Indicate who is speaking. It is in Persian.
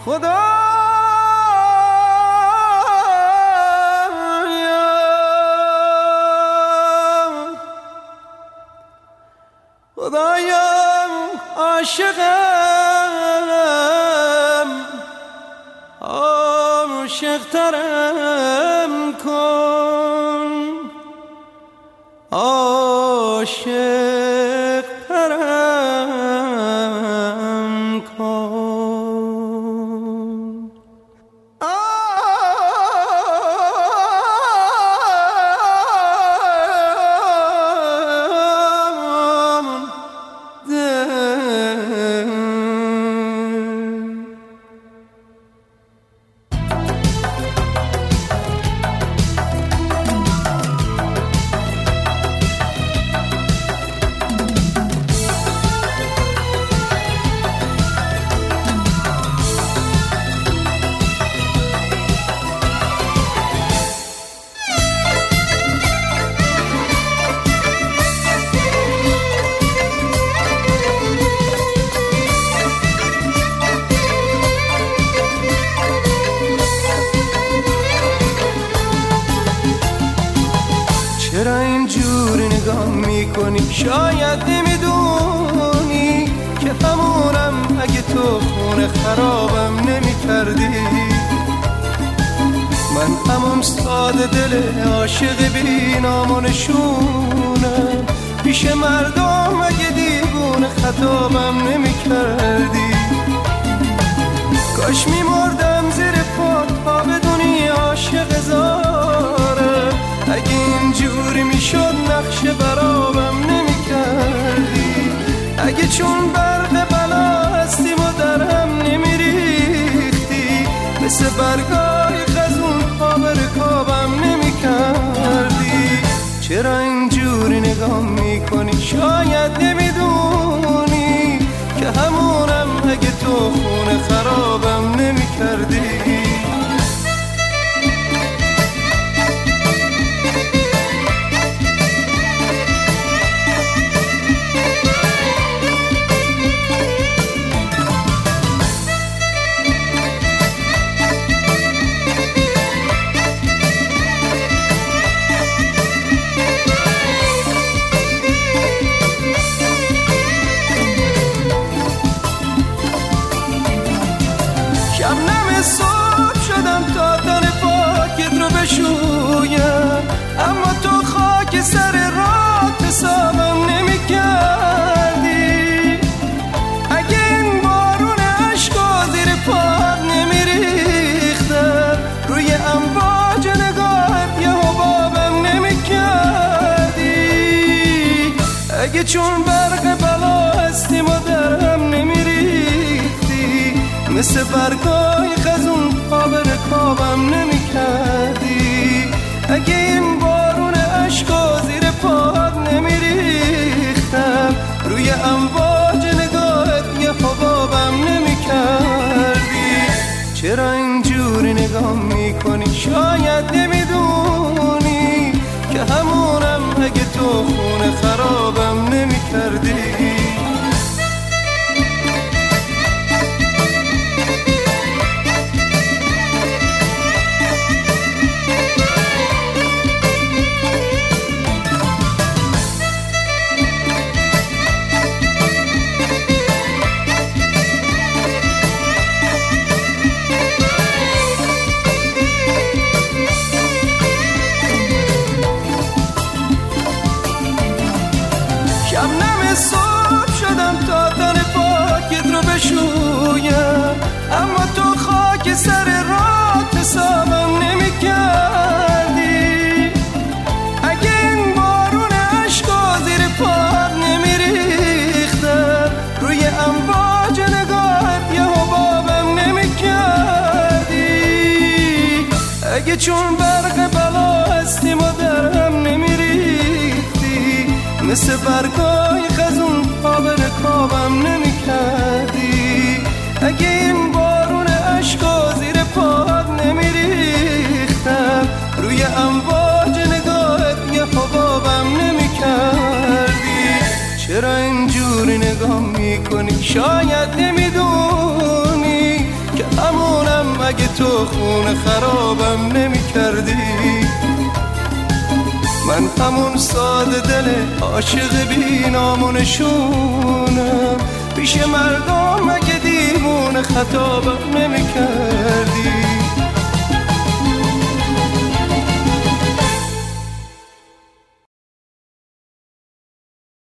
Speaker 1: خدایا عاشقم، عاشق‌ترم کن، عاشق‌ترم کن. چرا اینجوری نگاه میکنی؟ شاید نمیدونی که همونم اگه تو خونه خرابم نمیکردی. من همون ساده دل عاشق بی نام و نشونم، پیش مردم اگه دیوونه خطابم نمیکردی. کاش میمردم زیر پات تا بدونی عاشق زارم، اگه اینجوری میشد نقش برابم نمیکردی. اگه چون برق بلا هستیم و درهم نمیریختی، مثل برگای خزون پا به رکابم نمیکردی. چرا اینجوری نگاه میکنی؟ شاید نمیدونی که همونم اگه تو خونه خرابم نمیکردی. اما تو خاک سر راه حسابم نمی کردی. اگه این بارون عشق و زیر پاد نمی ریختم، روی امواج نگاهت یه حبابم نمی کردی. اگه چون برق بلا هستیم و درهم نمی ریختی، مثل برگای خزون پا به رکابم نمی کردی. اگه این بارون عشق و زیر پاد نمیریختم، روی امواج نگاهت یه حبابم نمیکردی. چرا اینجوری نگاه میکنی؟ شاید نمیدونی که همونم اگه تو خونه خرابم نمیکردی. اما تو خاک سر راه حسابم نمی کردی. اگه این بارون عشق و زیر پاد نمی ریختم، روی امواج نگاهت یه حبابم نمی کردی. اگه چون برق بلا هستیم و درهم نمی ریختی، مثل برگای خزون پا به رکابم نمی کردی. اگه این بارون عشق و زیر پاد نمی ریختم، روی امواج نگاهت یه حبابم نمی کردی. چرا اینجوری نگاه میکنی؟ شاید نمیدونی که اگه تو خونه خرابم نمی کردی. من همون ساده دل عاشق بی نام و نشونم، پیش مردم اگه دیوونه خطابم نمی کردی.